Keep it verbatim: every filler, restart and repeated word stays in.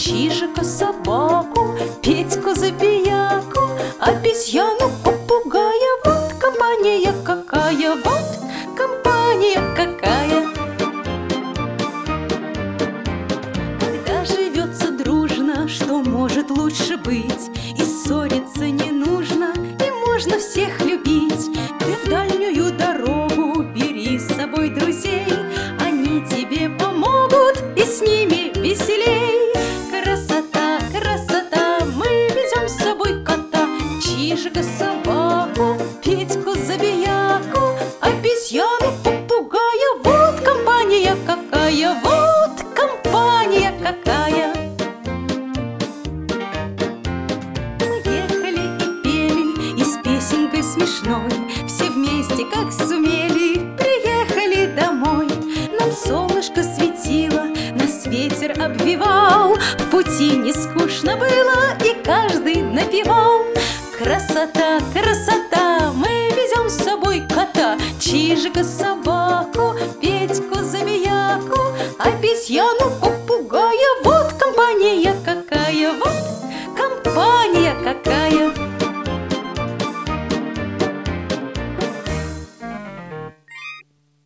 Чижика собаку, Петьку забияку, обезьяну попугая. Вот компания какая, вот компания какая. Когда живется дружно, что может лучше быть? И ссориться не нужно, и можно всех любить. Ты в дальнюю дорогу бери с собой друзей, они тебе помогут, и с ними веселей. Красота, красота, мы везем с собой кота, Чижика собаку, Петьку забияку, обезьяну попугая. Вот компания какая, вот компания какая. Мы ехали и пели, и с песенкой смешной, все вместе как сумели, приехали домой. Нам солнышко светило, нас ветер обвивал, в пути не скучно было, и каждый напевал. Красота, красота, мы везем с собой кота, Чижика собаку, Петьку забияку, обезьяну